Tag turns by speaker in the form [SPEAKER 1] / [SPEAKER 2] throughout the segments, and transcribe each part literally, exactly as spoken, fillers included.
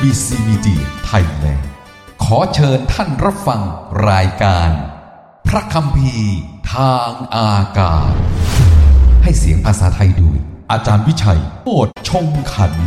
[SPEAKER 1] บี ซี Media Thailand ขอเชิญท่านรับฟังรายการพระคัมภีร์ทางอากาศให้เสียงภาษาไทยโดยอาจารย์วิชัยโอษฐ์ชงขันธ์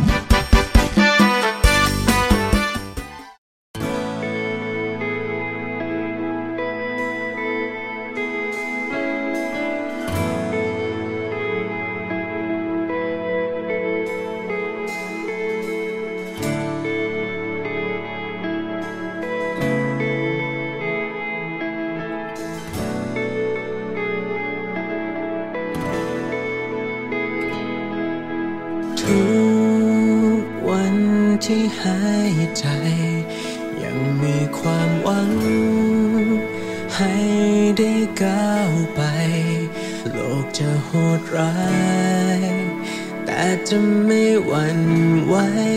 [SPEAKER 2] ที่หายใจยังมีความหวังให้ได้ก้าวไปโลกจะโหดร้ายแต่จะไม่หวั่นไหว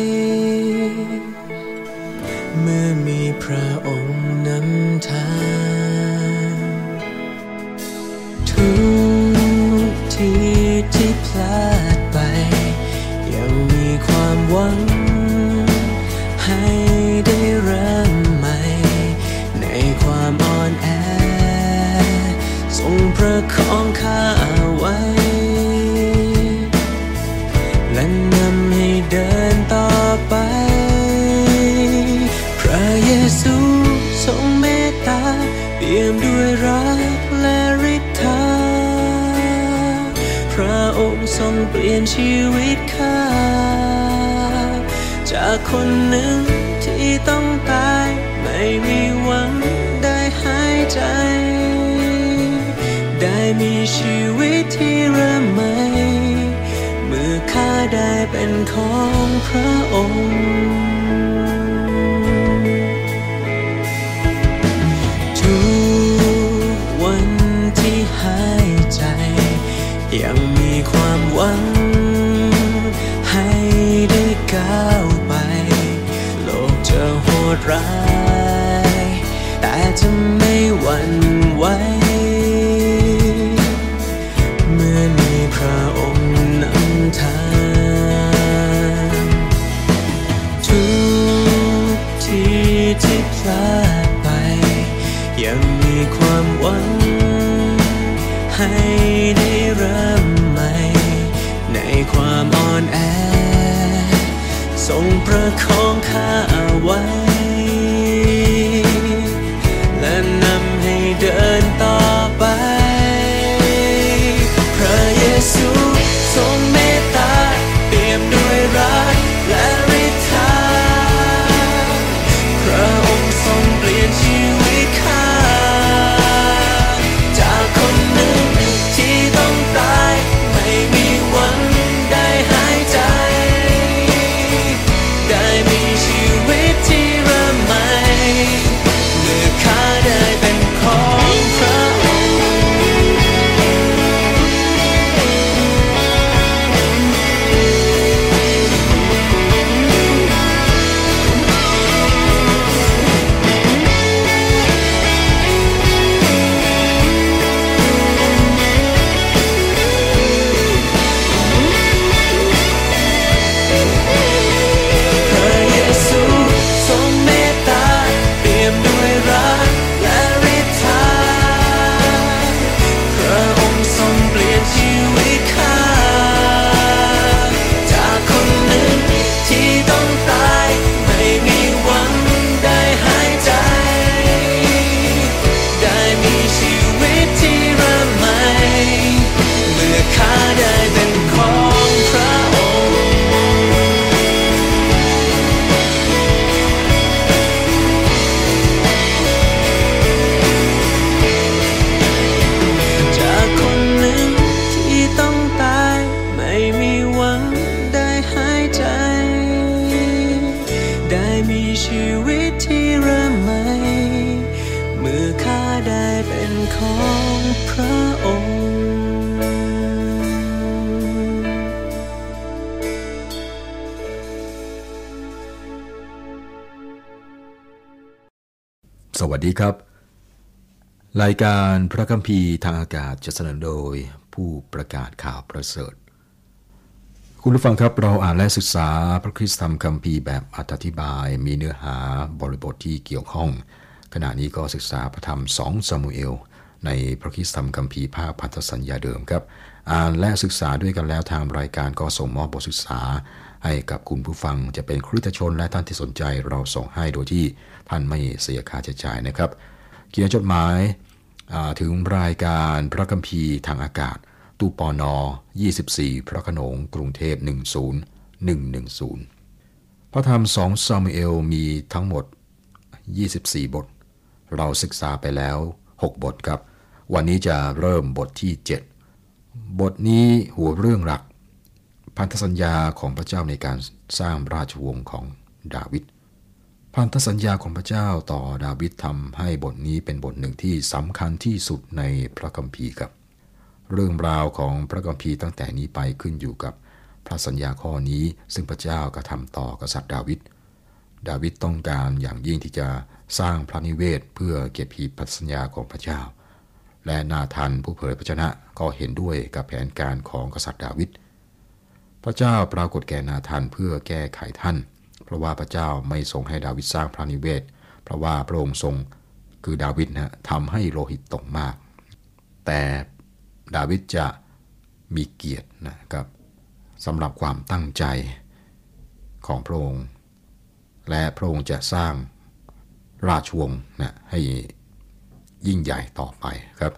[SPEAKER 2] เมื่อมีพระองค์นำทางทุกที่ที่พลาดไปยังมีความหวังให้ได้เริ่มใหม่ในความอ่อนแอทรงประคองข้าไว้และนำให้เดินต่อไปพระเยซูทรงเมตตาเปี่ยมด้วยรักและฤทธาพระองค์ทรงเปลี่ยนชีวิตข้าจากคนหนึ่งที่ต้องตายไม่มีหวังได้หายใจได้มีชีวิตที่เริ่มใหม่เมื่อข้าได้เป็นของพระองค์ทุกวันที่หายใจยังมีความหวังให้ได้ก้าวไปโลกจะโหดร้ายแต่จะไม่หวั่นไหวเมื่อมีพระองค์นำทางทุกที่ที่พลาดไปยังมีความหวังให้ได้เริ่มใหม่ในความอ่อนแอทรงประคองข้าไว้และนำให้เดินต่อไปพระเยซูทรงเมตตาเปี่ยมด้วยรักและฤทธาพระองค์ทรงเปลี่ยนชีวิตข้าจากคนหนึ่งที่ต้องตายไม่มีหวังได้หายใจได้มีชีวิตที่เริ่มใหม่เมื่อข้าได้เป็นของพระองค์
[SPEAKER 3] สวัสดีครับรายการพระคัมภีร์ทางอากาศจะเสนอโดยผู้ประกาศข่าวประเสริฐคุณผู้ฟังครับเราอ่านและศึกษาพระคริสตธรรมคัมภีร์แบบอธิบายมีเนื้อหาบริบทที่เกี่ยวข้องขณะนี้ก็ศึกษาพระธรรมสองซามูเอลในพระคริสตธรรมคัมภีร์ภาคพันธสัญญาเดิมครับอ่านและศึกษาด้วยกันแล้วทางรายการก็ส่งมอบบทศึกษาให้กับคุณผู้ฟังจะเป็นคริสตชนและท่านที่สนใจเราส่งให้โดยที่ท่านไม่เสียค่าใช้จ่ายนะครับเขียนจดหมายถึงรายการพระคัมภีร์ทางอากาศตู้ปนยี่สิบสี่พระโขนงกรุงเทพหนึ่งศูนย์หนึ่งหนึ่งศูนย์พระธรรมสองซามูเอลมีทั้งหมดยี่สิบสี่บทเราศึกษาไปแล้วหกบทครับวันนี้จะเริ่มบทที่เจ็ดบทนี้หัวเรื่องหลักพันธสัญญาของพระเจ้าในการสร้างราชวงศ์ของดาวิดพันธสัญญาของพระเจ้าต่อดาวิดทำให้บทนี้เป็นบทหนึ่งที่สำคัญที่สุดในพระคัมภีร์ครับเรื่องราวของพระคัมภีร์ตั้งแต่นี้ไปขึ้นอยู่กับพระสัญญาข้อนี้ซึ่งพระเจ้ากระทำต่อกษัตริย์ดาวิดดาวิดต้องการอย่างยิ่งที่จะสร้างพระนิเวศเพื่อเก็บหีบพันธสัญญาของพระเจ้าและนาธานผู้เผยพระชนะก็เห็นด้วยกับแผนการของกษัตริย์ดาวิดพระเจ้าปรากฏแก่นาธานเพื่อแก้ไขท่านเพราะว่าพระเจ้าไม่ทรงให้ดาวิดสร้างพระนิเวศเพราะว่าพระองค์ทรงคือดาวิดนะทำให้โลหิตตกมากแต่ดาวิดจะมีเกียรตินะครับสำหรับความตั้งใจของพระองค์และพระองค์จะสร้างราชวงศ์นะให้ยิ่งใหญ่ต่อไปครับ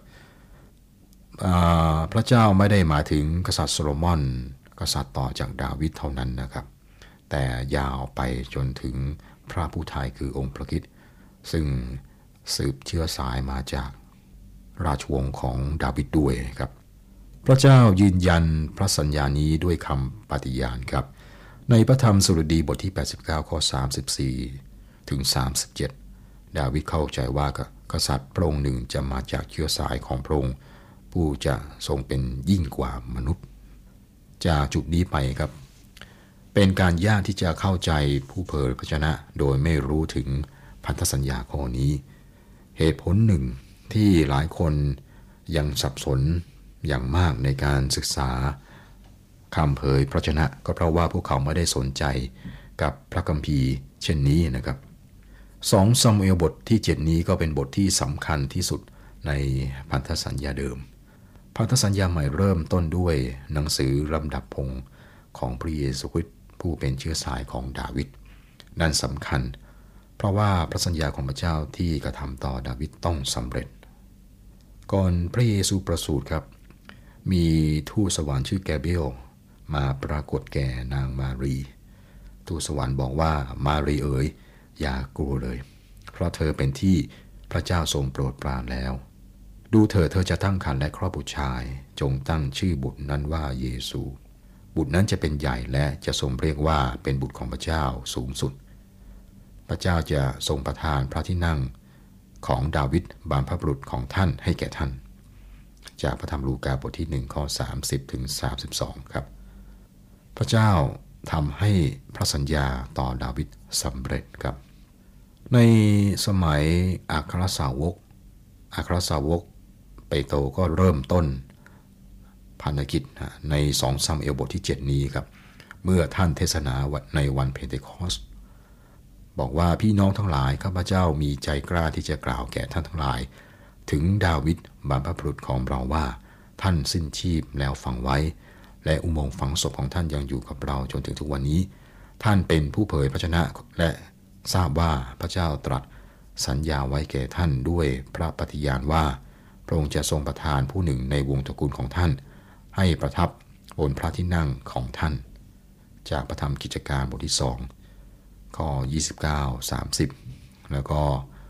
[SPEAKER 3] พระเจ้าไม่ได้หมายถึงกษัตริย์โซโลมอนกษัตริย์ต่อจากดาวิดเท่านั้นนะครับแต่ยาวไปจนถึงพระผู้ไทยคือองค์พระคริสต์ซึ่งสืบเชื้อสายมาจากราชวงศ์ของดาวิดด้วยครับพระเจ้ายืนยันพระสัญญานี้ด้วยคำปฏิญาณครับในพระธรรมสดุดีบทที่แปดสิบเก้าข้อสามสิบสี่ถึงสามสิบเจ็ดดาวิดเข้าใจว่ากษัตริย์พระองค์หนึ่งจะมาจากเชื้อสายของพระองค์ผู้จะทรงเป็นยิ่งกว่ามนุษย์จากจุดนี้ไปครับเป็นการยากที่จะเข้าใจผู้เผยพระชนะโดยไม่รู้ถึงพันธสัญญาข้อนี้เหตุผลหนึ่งที่หลายคนยังสับสนอย่างมากในการศึกษาคำเผยพระชนะก็เพราะว่าพวกเขาไม่ได้สนใจกับพระคัมภีร์เช่นนี้นะครับสองซามูเอลบทที่เจ็ดนี้ก็เป็นบทที่สำคัญที่สุดในพันธสัญญาเดิมพันธสัญญาใหม่เริ่มต้นด้วยหนังสือลำดับพงศ์ของพระเยซูคริสต์ผู้เป็นเชื้อสายของดาวิดนั่นสำคัญเพราะว่าพระสัญญาของพระเจ้าที่กระทำต่อดาวิดต้องสำเร็จก่อนพระเยซูประสูติครับมีทูตสวรรค์ชื่อแกเบรียลมาปรากฏแก่นางมารีทูตสวรรค์บอกว่ามารีเอ๋ยอย่ากลัวเลยเพราะเธอเป็นที่พระเจ้าทรงโปรดปรานแล้วดูเธอเธอจะตั้งครรภ์และคลอดบุตรชายจงตั้งชื่อบุตรนั้นว่าเยซูบุตรนั้นจะเป็นใหญ่และจะทรงเรียกว่าเป็นบุตรของพระเจ้าสูงสุดพระเจ้าจะทรงประทานพระที่นั่งของดาวิดบรรพบุรุษของท่านให้แก่ท่านจากพระธรรมลูกาบทที่หนึ่งข้อสามสิบถึงสามสิบสองครับพระเจ้าทำให้พระสัญญาต่อดาวิดสำเร็จครับในสมัยอัครสาวกอัครสาวกเปโตรก็เริ่มต้นภารกิจในสองซามูเอลบทที่เจ็ดนี้ครับเมื่อท่านเทศนาในวันเพนเทคอสต์บอกว่าพี่น้องทั้งหลายข้าพเจ้ามีใจกล้าที่จะกล่าวแก่ท่านทั้งหลายถึงดาวิดบรรพบุรุษของเราว่าท่านสิ้นชีพแล้วฝังไว้และอุโมงค์ฝังศพของท่านยังอยู่กับเราจนถึงทุกวันนี้ท่านเป็นผู้เผยพระชนะและทราบว่าพระเจ้าตรัสสัญญาไว้แก่ท่านด้วยพระปฏิญาณว่าพระองค์จะทรงประทานผู้หนึ่งในวงตระกูลของท่านให้ประทับบนพระที่นั่งของท่านจากพระธรรมกิจการบทที่สองข้อยี่สิบเก้า สามสิบแล้วก็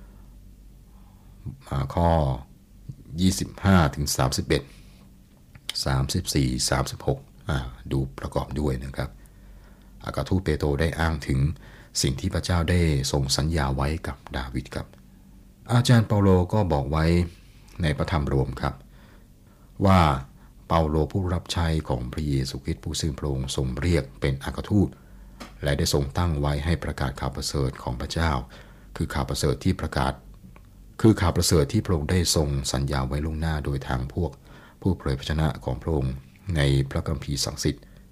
[SPEAKER 3] ข้อยี่สิบห้าถึงสามสิบเอ็ด สามสิบสี่ สามสิบหกอ่าดูประกอบด้วยนะครับอาคาทูตเปโตรได้อ้างถึงสิ่งที่พระเจ้าได้ทรงสัญญาไว้กับดาวิดครับอาจารย์เปาโลก็บอกไว้ในพระธรรมโรมครับว่าเปาโลผู้รับใช้ของพระเยซูคริสต์ผู้ซึ่งพระองค์ทรงเรียกเป็นอาคาทูตและได้ทรงตั้งไว้ให้ประกาศข่าวประเสริฐของพระเจ้าคือข่าวประเสริฐที่ประกาศคือข่าวประเสริฐที่พระองค์ได้ทรงสัญญาไว้ล่วงหน้าโดยทางพวกผู้เผยพระชนะของพระองค์ในพระคัมภีร์ศักดิ์สิทธิ์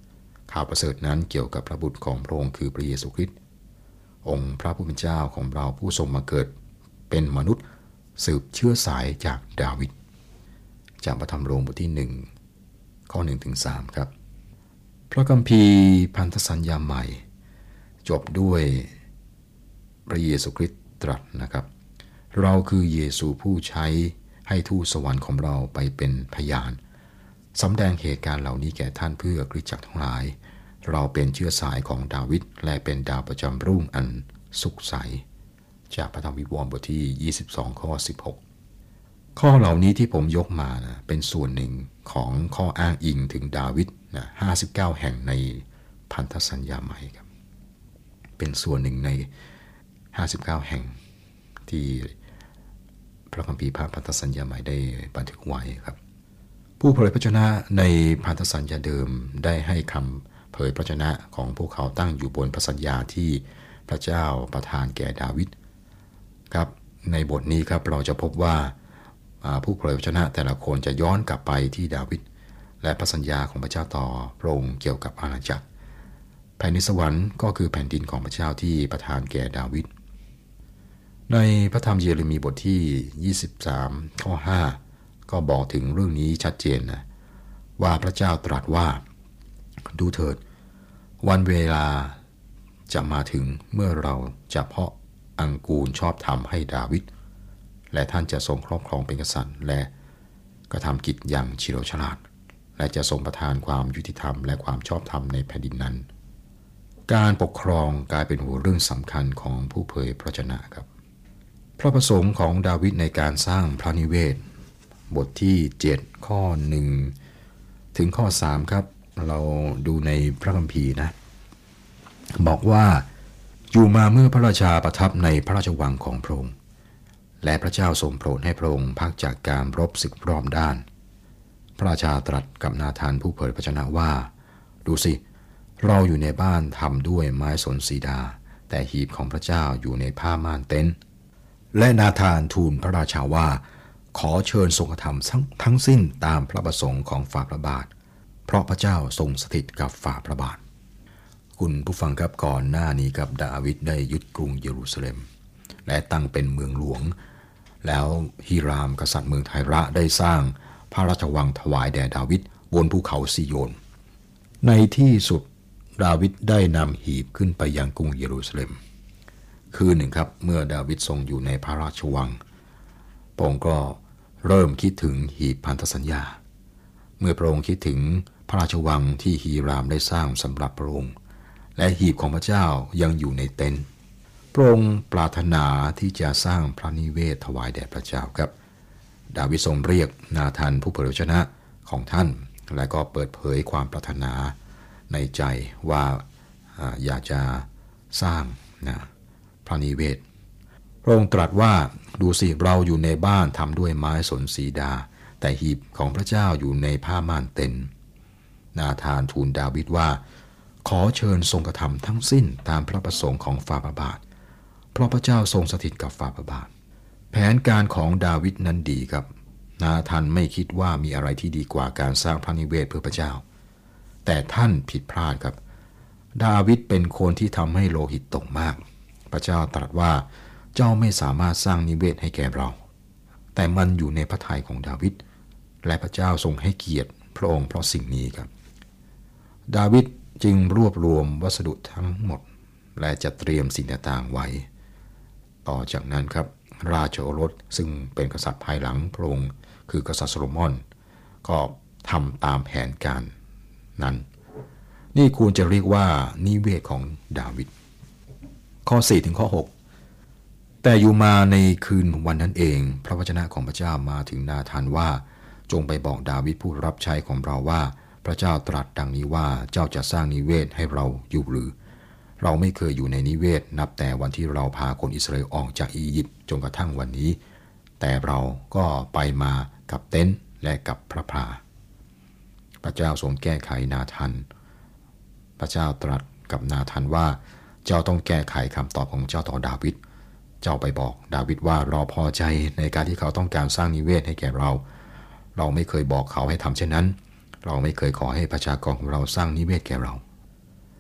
[SPEAKER 3] ข่าวประเสริฐนั้นเกี่ยวกับพระบุตรของพระองค์คือพระเยซูคริสต์องค์พระผู้เป็นเจ้าของเราผู้ทรงมาเกิดเป็นมนุษย์สืบเชื้อสายจากดาวิดจากพระธรรมโรมบทที่หนึ่งข้อหนึ่งถึงสามครับพระคัมภีร์พันธสัญญาใหม่จบด้วยพระเยซูคริสต์ตรัสนะครับเราคือเยซูผู้ใช้ให้ทูตสวรรค์ของเราไปเป็นพยานสำแดงเหตุการณ์เหล่านี้แก่ท่านเพื่อคริสตจักรทั้งหลายเราเป็นเชื้อสายของดาวิดและเป็นดาวประจำรุ่งอันสุขใสจากพระธรรมวิวรณ์บทที่ยี่สิบสองข้อสิบหกข้อเหล่านี้ที่ผมยกมานะเป็นส่วนหนึ่งของข้ออ้างอิงถึงดาวิดนะห้าสิบเก้าแห่งในพันธสัญญาใหม่ครับเป็นส่วนหนึ่งในห้าสิบเก้าแห่งที่พระคัมภีร์พันธสัญญาใหม่ได้บันทึกไว้ครับผู้เผยพระชนะในพันธสัญญาเดิมได้ให้คำเผยพระชนะของพวกเขาตั้งอยู่บนพระสัญญาที่พระเจ้าประทานแก่ดาวิดครับในบทนี้ครับเราจะพบว่าผู้เผยพระชนะแต่ละคนจะย้อนกลับไปที่ดาวิดและพระสัญญาของพระเจ้าต่อพระองค์เกี่ยวกับอาณาจักรแผ่นดินสวรรค์ก็คือแผ่นดินของพระเจ้าที่ประทานแก่ดาวิดในพระธรรมเยเรมีบทที่ยี่สิบสามข้อห้าก็บอกถึงเรื่องนี้ชัดเจนนะว่าพระเจ้าตรัสว่าดูเถิดวันเวลาจะมาถึงเมื่อเราจะเพาะอังกูรชอบธรรมให้ดาวิดและท่านจะทรงครอบครองเป็นกษัตริย์และกระทำกิจอย่างเฉลียวฉลาดและจะทรงประทานความยุติธรรมและความชอบธรรมในแผ่นดินนั้นการปกครองกลายเป็นหัวเรื่องสำคัญของผู้เผยพระชนะครับพระประสงค์ของดาวิดในการสร้างพระนิเวศบทที่เจ็ดข้อหนึ่งถึงข้อสามครับเราดูในพระคัมภีร์นะบอกว่าอยู่มาเมื่อพระราชาประทับในพระราชวังของพระองค์และพระเจ้าทรงโปรดให้พระองค์พักจากการรบศึกรอบด้านพระราชาตรัสกับนาธานผู้เผยพระชนะว่าดูสิเราอยู่ในบ้านทำด้วยไม้สนสีดาแต่หีบของพระเจ้าอยู่ในผ้าม่านเต็นท์และนาธานทูลพระราชาว่าขอเชิญทรงกระทำทั้งทั้งสิ้นตามพระประสงค์ของฝ่าพระบาทเพราะพระเจ้าทรงสถิตกับฝ่าพระบาทคุณผู้ฟังครับก่อนหน้านี้กับดาวิดได้ยึดกรุงเยรูซาเล็มและตั้งเป็นเมืองหลวงแล้วฮีรามกษัตริย์เมืองไทระได้สร้างพระราชวังถวายแด่ดาวิดบนภูเขาซิโยนในที่สุดดาวิดได้นำหีบขึ้นไปยังกรุงเยรูซาเล็มคืนหนึ่งครับเมื่อดาวิดทรงอยู่ในพระราชวังพระองค์ก็เริ่มคิดถึงหีบพันธสัญญาเมื่อพระองค์คิดถึงพระราชวังที่ฮีรามได้สร้างสำหรับพระองค์และหีบของพระเจ้ายังอยู่ในเต็นท์พระองค์ปรารถนาที่จะสร้างพระนิเวศถวายแด่พระเจ้าครับดาวิดทรงเรียกนาธานผู้เผยพระชนะของท่านและก็เปิดเผยความปรารถนาในใจว่าอยากจะสร้างนะพระนิเวศพระองค์ตรัสว่าดูสิเราอยู่ในบ้านทำด้วยไม้สนสีดาแต่หีบของพระเจ้าอยู่ในผ้าม่านเต็นท์นาธานทูลดาวิดว่าขอเชิญทรงกระทำทั้งสิ้นตามพระประสงค์ของฝ่าพระบาทเพราะพระเจ้าทรงสถิตกับฝ่าพระบาทแผนการของดาวิดนั้นดีครับนาธานไม่คิดว่ามีอะไรที่ดีกว่าการสร้างพระนิเวศเพื่อพระเจ้าแต่ท่านผิดพลาดครับดาวิดเป็นคนที่ทำให้โลหิตตกมากพระเจ้าตรัสว่าเจ้าไม่สามารถสร้างนิเวศให้แก่เราแต่มันอยู่ในพระทัยของดาวิดและพระเจ้าทรงให้เกียรติพระองค์เพราะสิ่งนี้ครับดาวิดจึงรวบรวมวัสดุทั้งหมดและจะเตรียมสิ่งต่างๆไว้ต่อจากนั้นครับราชโอรสซึ่งเป็นกษัตริย์ภายหลังพระองค์คือกษัตริย์โซโลมอนก็ทำตามแผนการนั้นนี่ควรจะเรียกว่านิเวศของดาวิดข้อสี่ถึงข้อหกแต่อยู่มาในคืนวันนั้นเองพระวจนะของพระเจ้ามาถึงนาธานว่าจงไปบอกดาวิดผู้รับใช้ของเราว่าพระเจ้าตรัสดังนี้ว่าเจ้าจะสร้างนิเวศให้เราอยู่หรือเราไม่เคยอยู่ในนิเวศนับแต่วันที่เราพาคนอิสราเอลออกจากอียิปต์จนกระทั่งวันนี้แต่เราก็ไปมากับเต็นท์และกับพระพลาพระเจ้าทรงแก้ไขนาธานพระเจ้าตรัสกับนาธานว่าเจ้าต้องแก้ไขคำตอบของเจ้าต่อดาวิดเจ้าไปบอกดาวิดว่าเราพอใจในการที่เขาต้องการสร้างนิเวศให้แก่เราเราไม่เคยบอกเขาให้ทำเช่นนั้นเราไม่เคยขอให้ประชากรของเราสร้างนิเวศแก่เรา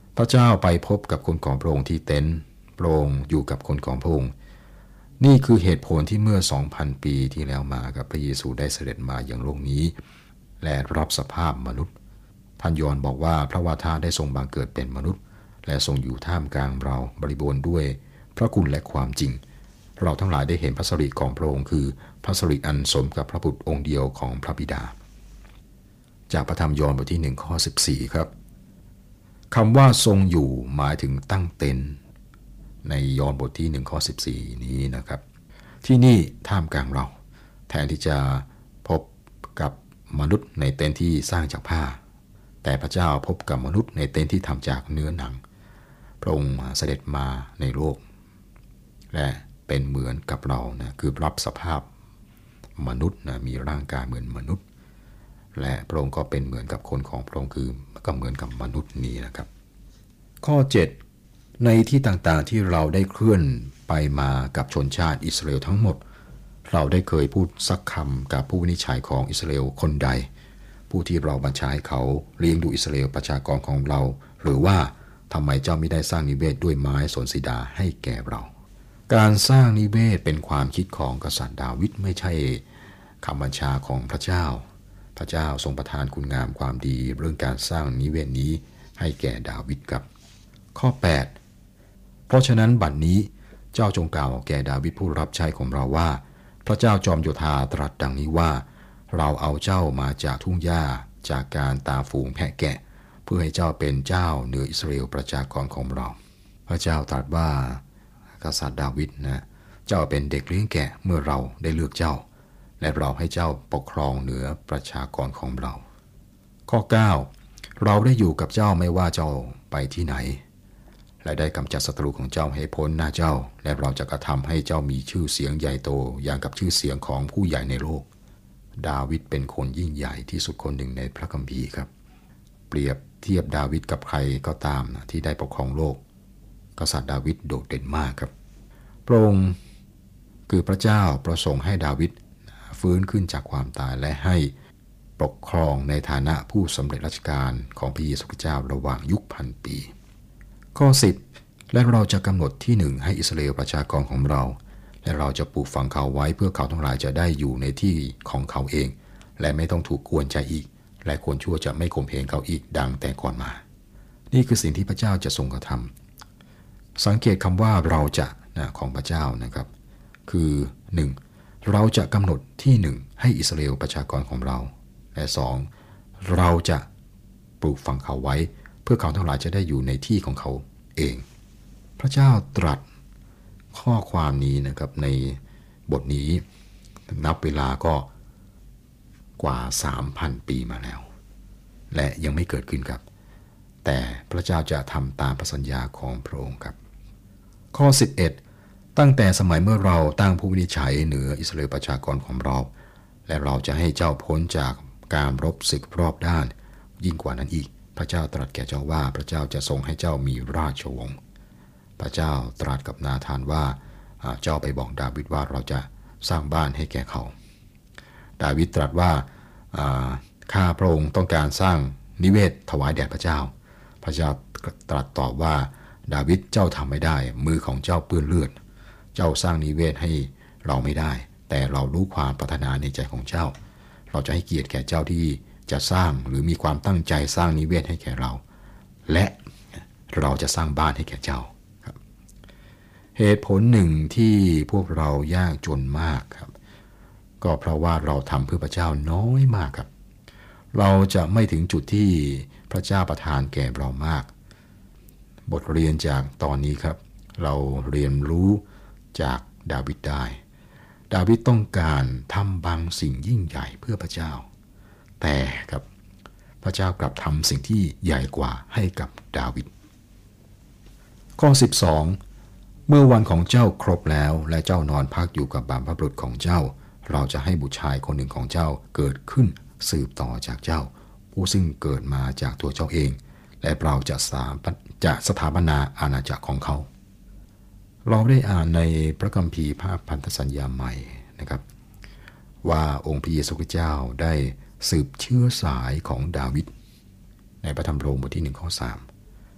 [SPEAKER 3] พระเจ้าไปพบกับคนของพระองค์ที่เต็นท์พระองค์อยู่กับคนของพระองค์นี่คือเหตุผลที่เมื่อ สองพัน ปีที่แล้วมากับพระเยซูได้เสด็จมาอย่างโลกนี้และรับสภาพมนุษย์ท่านยอห์นบอกว่าพระวาทะได้ทรงบังเกิดเป็นมนุษย์และทรงอยู่ท่ามกลางเราบริบูรณ์ด้วยพระคุณและความจริงเราทั้งหลายได้เห็นพระสิริของพระองค์คือพระสิริอันสมกับพระบุตรองค์เดียวของพระบิดาจากพระธรรมยอห์นบทที่หนึ่งข้อสิบสี่ครับคำว่าทรงอยู่หมายถึงตั้งเต็นท์ในยอห์นบทที่หนึ่งข้อสิบสี่นี้นะครับที่นี่ท่ามกลางเราแทนที่จะพบกับมนุษย์ในเต็นท์ที่สร้างจากผ้าแต่พระเจ้าพบกับมนุษย์ในเต็นท์ที่ทำจากเนื้อหนังพระองค์เสด็จมาในโลกและเป็นเหมือนกับเรานะคือรับสภาพมนุษย์นะมีร่างกายเหมือนมนุษย์และพระองค์ก็เป็นเหมือนกับคนของพระองค์คือก็เหมือนกับมนุษย์นี้นะครับข้อเจ็ดในที่ต่างๆที่เราได้เคลื่อนไปมากับชนชาติอิสราเอลทั้งหมดเราได้เคยพูดสักคำกับผู้วินิจฉัยของอิสราเอลคนใดผู้ที่เราบัญชาให้เขาเลี้ยงดูอิสราเอลประชากรของเราหรือว่าทำไมเจ้าไม่ได้สร้างนิเวศด้วยไม้สนสีดาให้แก่เราการสร้างนิเวศเป็นความคิดของกษัตริย์ดาวิดไม่ใช่คำบัญชาของพระเจ้าพระเจ้าทรงประทานคุณงามความดีเรื่องการสร้างนิเวศนี้ให้แก่ดาวิดครับข้อแปดเพราะฉะนั้นบัดนี้เจ้าจงกล่าวแก่ดาวิดผู้รับใช้ของเราว่าพระเจ้าจอมโยธาตรัสดังนี้ว่าเราเอาเจ้ามาจากทุ่งหญ้าจากการตามฝูงแพะแกะเพื่อให้เจ้าเป็นเจ้าเหนืออิสราเอลประชากรของเราพระเจ้าตรัสว่ากษัตริย์ดาวิดนะเจ้าเป็นเด็กเลี้ยงแกะเมื่อเราได้เลือกเจ้าและเราให้เจ้าปกครองเหนือประชากรของเราข้อเก้าเราได้อยู่กับเจ้าไม่ว่าเจ้าไปที่ไหนและได้กำจัดศัตรูของเจ้าให้พ้นหน้าเจ้าและเราจะกระทำให้เจ้ามีชื่อเสียงใหญ่โตอย่างกับชื่อเสียงของผู้ใหญ่ในโลกดาวิดเป็นคนยิ่งใหญ่ที่สุดคนหนึ่งในพระคัมภีร์ครับเปรียบเทียบดาวิดกับใครก็ตามนะที่ได้ปกครองโลกกษัตริย์ดาวิดโดดเด่นมากครับพระองค์คือพระเจ้าประสงค์ให้ดาวิดฟื้นขึ้นจากความตายและให้ปกครองในฐานะผู้สำเร็จราชการของพระเยซูคริสต์เจ้าระหว่างยุคพันปีข้อสิบและเราจะกำหนดที่หนึ่งให้อิสราเอลประชากรของเราและเราจะปลูกฝังเขาไว้เพื่อเขาทั้งหลายจะได้อยู่ในที่ของเขาเองและไม่ต้องถูกกวนใจอีกและคนชั่วจะไม่ข่มเหงเขาอีกดังแต่ก่อนมานี่คือสิ่งที่พระเจ้าจะทรงกระทำสังเกตคำว่าเราจะนะของพระเจ้านะครับคือหนึ่งเราจะกำหนดที่หนึ่งให้อิสราเอลประชากรของเราและสองเราจะปลูกฝังเขาไว้เพื่อเขาทั้งหลายจะได้อยู่ในที่ของเขาเองพระเจ้าตรัสข้อความนี้นะครับในบทนี้นับเวลาก็กว่า สามพัน ปีมาแล้วและยังไม่เกิดขึ้นครับแต่พระเจ้าจะทำตามพระสัญญาของพระองค์ครับข้อสิบเอ็ดตั้งแต่สมัยเมื่อเราตั้งผู้วินิจฉัยเหนืออิสราเอลประชากรของเราและเราจะให้เจ้าพ้นจากการรบศึกรอบด้านยิ่งกว่านั้นอีกพระเจ้าตรัสแก่เจ้าว่าพระเจ้าจะทรงให้เจ้ามีราชวงศ์พระเจ้าตรัสกับนาธานว่าเจ้าไปบอกดาวิดว่าเราจะสร้างบ้านให้แก่เขาดาวิดตรัสว่าข้าพระองค์ต้องการสร้างนิเวศถวายแด่พระเจ้าพระเจ้าตรัสตอบว่าดาวิดเจ้าทำไม่ได้มือของเจ้าเปื้อนเลือดเจ้าสร้างนิเวศให้เราไม่ได้แต่เรารู้ความปรารถนาในใจของเจ้าเราจะให้เกียรติแก่เจ้าที่จะสร้างหรือมีความตั้งใจสร้างนิเวศให้แก่เราและเราจะสร้างบ้านให้แก่เจ้าครับเหตุผลหนึ่งที่พวกเรายากจนมากครับก็เพราะว่าเราทำเพื่อพระเจ้าน้อยมากครับเราจะไม่ถึงจุดที่พระเจ้าประทานแก่เรามากบทเรียนจากตอนนี้ครับเราเรียนรู้จากดาวิดได้ดาวิดต้องการทำบางสิ่งยิ่งใหญ่เพื่อพระเจ้าแต่ครับพระเจ้ากลับทำสิ่งที่ใหญ่กว่าให้กับดาวิดข้อสิบสองเมื่อวันของเจ้าครบแล้วและเจ้านอนพักอยู่กับบรรพบุรุษของเจ้าเราจะให้บุตรชายคนหนึ่งของเจ้าเกิดขึ้นสืบต่อจากเจ้าผู้ซึ่งเกิดมาจากตัวเจ้าเองและเราจะสาจะสถาปนาอาณาจักรของเขาเราได้อ่านในพระคัมภีร์ภาพพันธสัญญาใหม่นะครับว่าองค์พระเยซูคริสต์เจ้าได้สืบเชื้อสายของดาวิดในพระธรรมโรมบทที่หนึ่งข้อสาม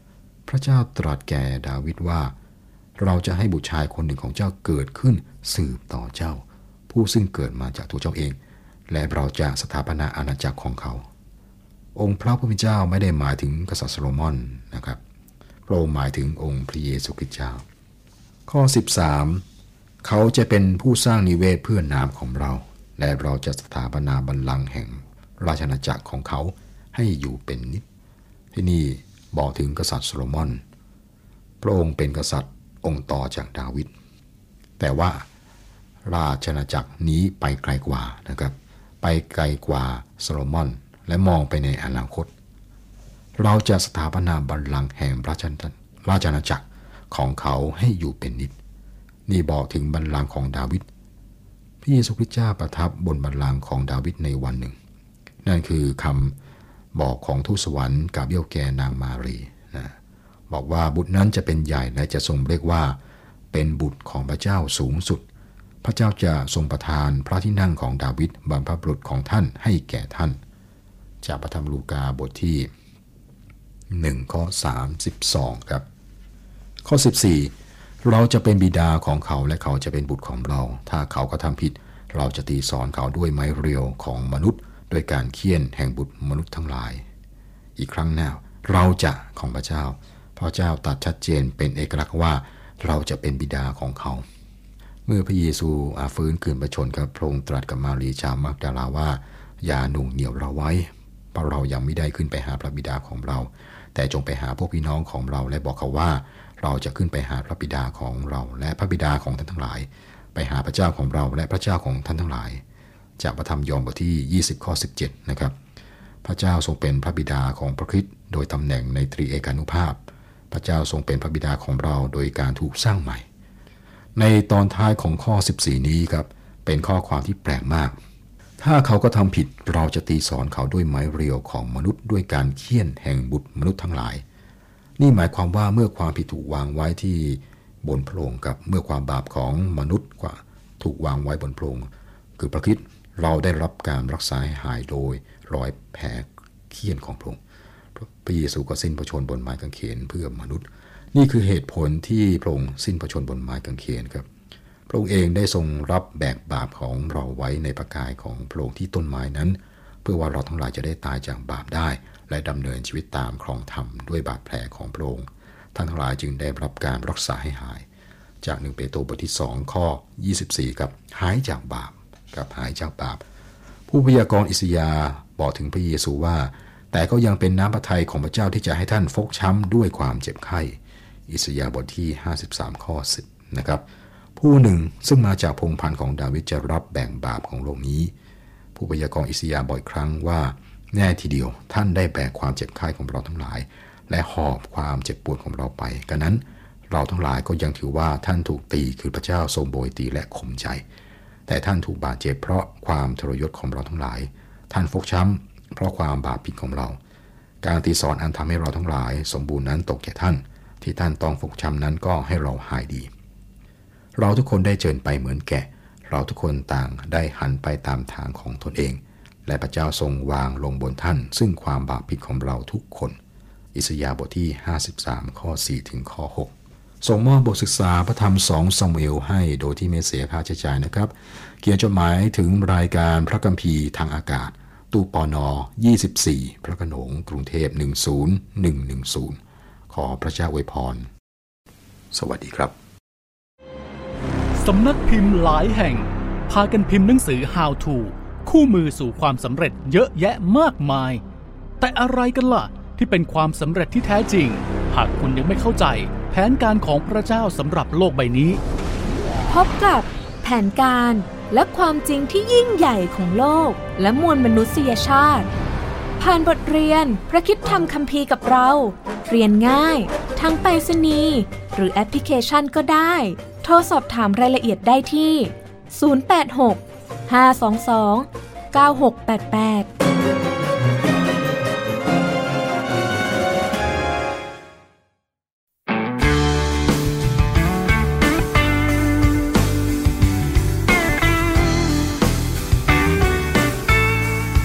[SPEAKER 3] พระเจ้าตรัสแก่ดาวิดว่าเราจะให้บุตรชายคนหนึ่งของเจ้าเกิดขึ้นสืบต่อเจ้าผู้ซึ่งเกิดมาจากตัวเจ้าเองและเราจะสถาปนาอาณาจักรของเขาองค์พระผู้เป็นเจ้าไม่ได้หมายถึงกษัตริย์โซโลมอนนะครับพระองค์หมายถึงองค์พระเยซูคริสต์เจ้าข้อสิบสามเขาจะเป็นผู้สร้างนิเวศเพื่อนามของเราและเราจะสถาปนาบัลลังก์แห่งราชอาณาจักรของเขาให้อยู่เป็นนิจที่นี่บอกถึงกษัตริย์โซโลมอนพระองค์เป็นกษัตริย์องค์ต่อจากดาวิดแต่ว่าราชอาณาจักรนี้ไปไกลกว่านะครับไปไกลกว่าโซโลมอนและมองไปในอนาคตเราจะสถาปนาบัลลังก์แห่งราชอาณาจักรของเขาให้อยู่เป็นนิจนี่บอกถึงบัลลังก์ของดาวิดพระเยซูคริสต์เจ้าประทับบนบัลลังก์ของดาวิดในวันหนึ่งนั่นคือคำบอกของทูตสวรรค์กาเบรียลแก่นางมารีนะบอกว่าบุตรนั้นจะเป็นใหญ่และจะทรงเรียกว่าเป็นบุตรของพระเจ้าสูงสุดพระเจ้าจะทรงประทานพระที่นั่งของดาวิดบรรพบุรุษของท่านให้แก่ท่านจากพระธรรมลูกาบทที่หนึ่งข้อสามสิบสองครับข้อสิบสี่เราจะเป็นบิดาของเขาและเขาจะเป็นบุตรของเราถ้าเขากระทำผิดเราจะตีสอนเขาด้วยไม้เรียวของมนุษย์โดยการเฆี่ยนแห่งบุตรมนุษย์ทั้งหลายอีกครั้งหน้าเราจะของพระเจ้าพระเจ้าตรัสชัดเจนเป็นเอกลักษณ์ว่าเราจะเป็นบิดาของเขาเมื่อพระเยซูอาฟื้นคืนพระชนม์กับพระองค์ตรัสกับมารีชาวมักดาลาว่าอย่าหน่วงเหนี่ยวเราไว้เพราะเรายังไม่ได้ขึ้นไปหาพระบิดาของเราแต่จงไปหาพวกพี่น้องของเราและบอกเขาว่าเราจะขึ้นไปหาพระบิดาของเราและพระบิดาของท่านทั้งหลายไปหาพระเจ้าของเราและพระเจ้าของท่านทั้งหลายจากพระธรรมยอห์นบทที่ยี่สิบข้อสิบเจ็ดนะครับพระเจ้าทรงเป็นพระบิดาของพระคริสต์โดยตำแหน่งในตรีเอกานุภาพพระเจ้าทรงเป็นพระบิดาของเราโดยการถูกสร้างใหม่ในตอนท้ายของข้อสิบสี่นี้ครับเป็นข้อความที่แปลกมากถ้าเขาก็ทำผิดเราจะตีสอนเขาด้วยไม้เรียวของมนุษย์ด้วยการเฆี่ยนแห่งบุตรมนุษย์ทั้งหลายนี่หมายความว่าเมื่อความผิดถูกวางไว้ที่บนพระองค์กับเมื่อความบาปของมนุษย์กว่าถูกวางไว้บนพระองค์คือพระคริสต์เราได้รับการรักษาให้หายโดยรอยแผลเฆี่ยนของพระองค์พระเยซูก็สิ้นพระชนม์บนไม้กางเขนเพื่อมนุษย์นี่คือเหตุผลที่พระองค์สิ้นพระชนม์บนไม้กางเขนครับพระองค์เองได้ทรงรับแบกบาปของเราไว้ในพระกายของพระองค์ที่ต้นไม้นั้นเพื่อว่าเราทั้งหลายจะได้ตายจากบาปได้และดำเนินชีวิตตามครองธรรมด้วยบาดแผลของพระองค์ท่านทั้งหลายจึงได้รับการรักษาให้หายจากหนึ่งเปโตรบทที่สองข้อยี่สิบสี่กับหายจากบาปกับหายจากบาปผู้พยากรณ์อิสยาห์บอกถึงพระเยซูว่าแต่ก็ยังเป็นน้ำพระทัยของพระเจ้าที่จะให้ท่านฟกช้ำด้วยความเจ็บไข้อิสยาห์บทที่ห้าสิบสามข้อสิบนะครับผู้หนึ่งซึ่งมาจากพงศ์พันธุ์ของดาวิดจะรับแบ่งบาปของโลกนี้ผู้พยากรณ์อิสยาห์บ่อยครั้งว่าแน่ทีเดียวท่านได้แบกความเจ็บไข้ของเราทั้งหลายและหอบความเจ็บปวดของเราไปกันนั้นเราทั้งหลายก็ยังถือว่าท่านถูกตีคือพระเจ้าทรงโบยตีและข่มใจแต่ท่านถูกบาดเจ็บเพราะความทรยศของเราทั้งหลายท่านฟกช้ำเพราะความบาปผิดของเราการตีสอนอันทำให้เราทั้งหลายสมบูรณ์นั้นตกแก่ท่านที่ท่านต้องฟกช้ำนั้นก็ให้เราหายดีเราทุกคนได้เจิญไปเหมือนแกะเราทุกคนต่างได้หันไปตามทางของตนเองและพระเจ้าทรงวางลงบนท่านซึ่งความบาปผิดของเราทุกคนอิสยาห์บทที่ห้าสิบสามข้อสี่ถึงข้อหกส่งมอบบทศึกษาพระธรรมสองซามูเอลให้โดยที่ไม่เสียค่าใช้จ่ายนะครับเขียนจดหมายถึงรายการพระคัมภีร์ทางอากาศตู้ปนยี่สิบสี่พระโขนงกรุงเทพหนึ่งศูนย์หนึ่งหนึ่งศูนย์ขอพระเจ้าอวยพรสวัสดีครับ
[SPEAKER 4] สำนักพิมพ์หลายแห่งพากันพิมพ์หนังสือ How to คู่มือสู่ความสำเร็จเยอะแยะมากมายแต่อะไรกันล่ะที่เป็นความสำเร็จที่แท้จริงหากคุณยังไม่เข้าใจแผนการของพระเจ้าสำหรับโลกใบนี้
[SPEAKER 5] พบกับแผนการและความจริงที่ยิ่งใหญ่ของโลกและมวลมนุษยชาติผ่านบทเรียนพระคริสตธรรมคัมภีร์กับเราเรียนง่ายทั้งไปรษณีย์หรือแอปพลิเคชันก็ได้โทรสอบถามรายละเอียดได้ที่ศูนย์ แปด หก ห้า สอง สอง เก้า หก แปด แปด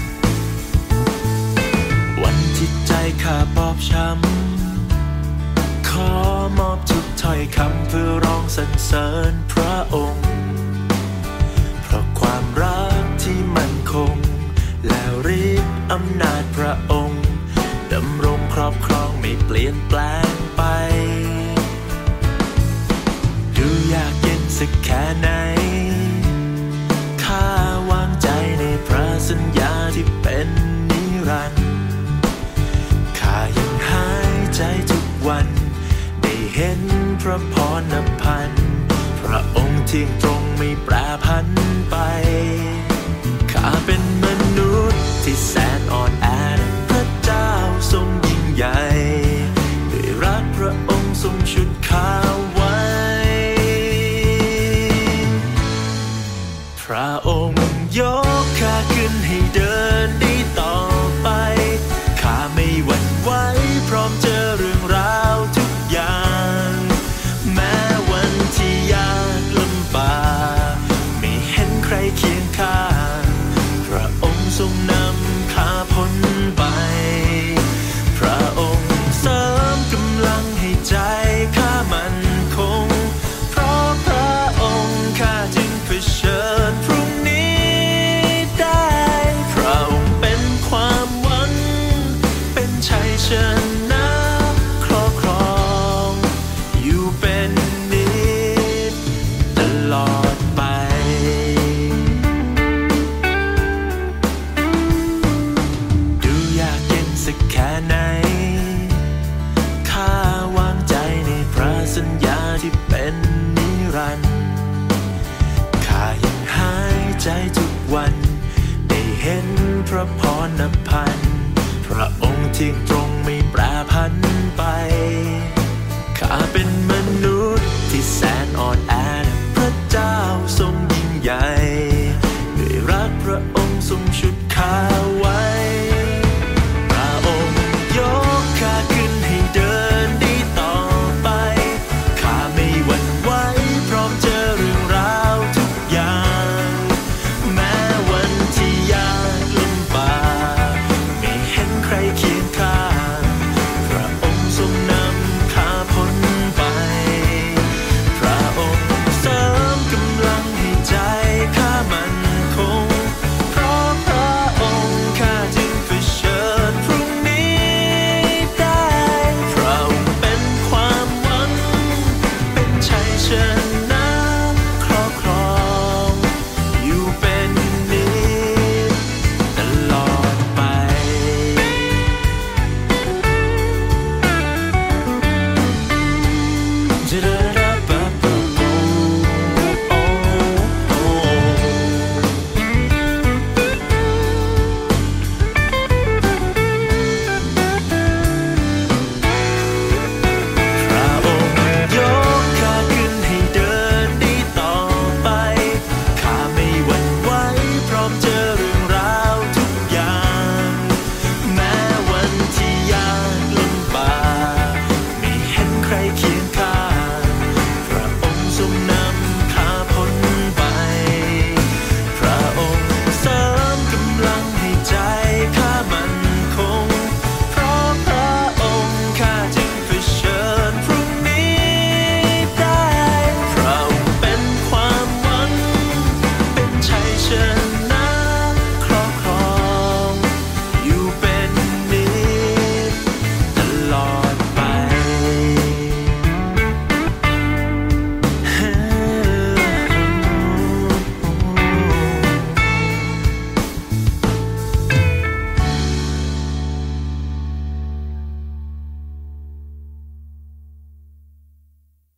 [SPEAKER 2] วันที่ใจข้าบอบช้ำอยคำเพื่อร้องสรรเสริญพระองค์เพราะความรักที่มั่นคงแล้วฤทธิ์อำนาจพระองค์ดำรงครอบครองไม่เปลี่ยนแปลงไปดูยากเย็นสักแค่ไหนข้าวางใจในพระสัญญาที่เป็นนิรันดร์ข้ายังหายใจทุกวันได้เห็นพระพรนพันธ์พระองค์เที่ยงตรงไม่แปรผันไปข้าเป็นมนุษย์ที่แสนอ่อนแอพระเจ้าทรงยิ่งใหญ่ด้วยรักพระองค์ทรงชุดข้าไว้พระองค์ยกข้าขึ้นให้เดินได้ต่อไปข้าไม่หวั่นไหวพร้อมเจอเรื่องราวทุกอย่างแม้วันที่ยากลำบากไม่เห็นใครเคียงข้างพระองค์ทรงนำข้าพ้นไปพระองค์เสริมกำลังให้ใจข้ามั่นคงเพราะพระองค์ข้าจึงเผชิญพรุ่งนี้ได้พระองค์เป็นความหวังเป็นชัยชนะครอบครองอยู่เป็นนิจตลอดไปดูยากเย็นสักแค่ไหนข้าวางใจในพระสัญญาที่เป็นนิรันดร์ข้ายังหายใจทุกวันได้เห็นพระพรนพันธ์พระองค์เที่ยงตรง